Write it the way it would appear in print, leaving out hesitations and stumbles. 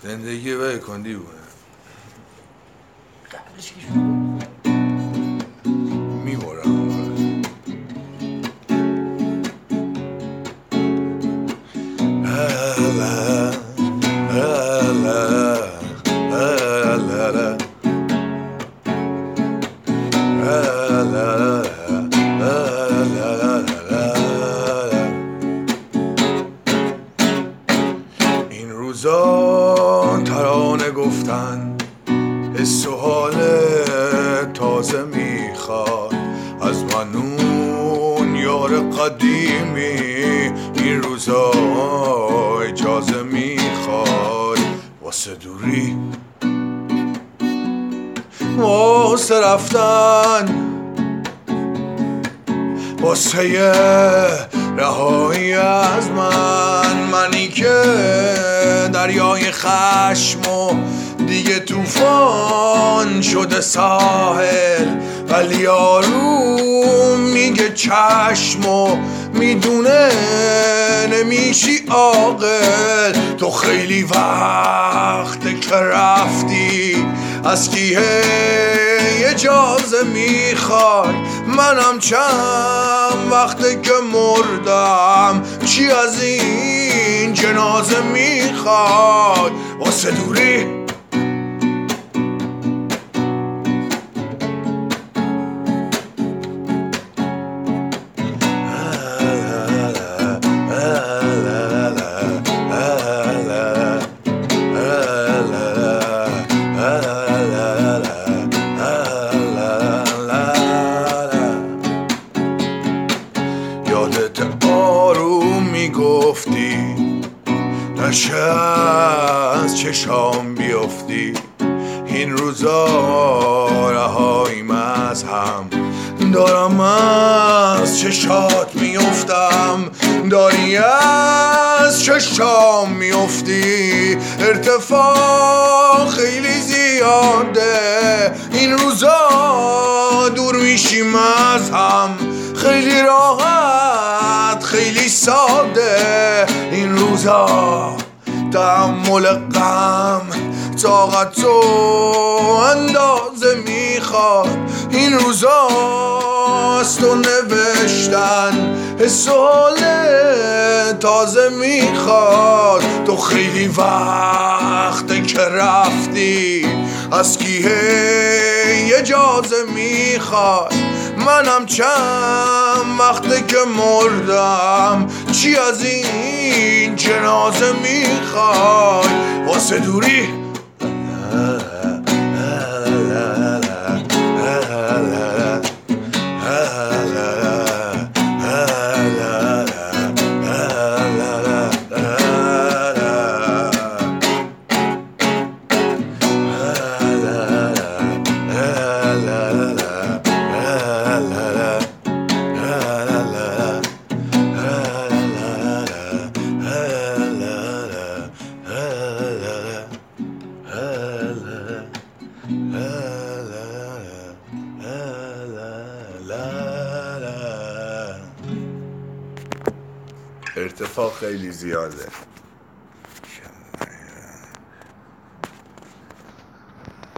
زندگی به کندی بونه قبلش که شروع میبورم این روزا ترانه گفتن حس و حال تازه میخواد از من اون یار قدیمی. این روزا اجازه میخواد واسه دوری، واسه رفتن، واسه رهایی از منی که دریای خشم و دیگه طوفان شده ساحل، ولی یارو میگه چشم و میدونه نمیشی عاقل. تو خیلی وقته که رفتی، از کی اجازه میخوای؟ منم چند وقته که مردم، چی از این جنازه میخوای؟ واسه دوری یادت آروم میگفتی نشه از چشام بیفتی. این روزا رهاییم از هم، دارم از چشات میفتم، داری از چشام میفتی. ارتفاع خیلی زیاده، این روزا دور میشیم از هم، خیلی راحت خیلی ساده. این روزا تحمل غم طاقت و اندازه میخواد. این روزا از تو نوشتن حس و حال تازه میخواد. تو خیلی وقته که رفتی، از کی اجازه میخواد؟ منم چند وقته که مردم، چی از این جنازه میخوای؟ واسه دوری ارتفاع خیلی زیاده.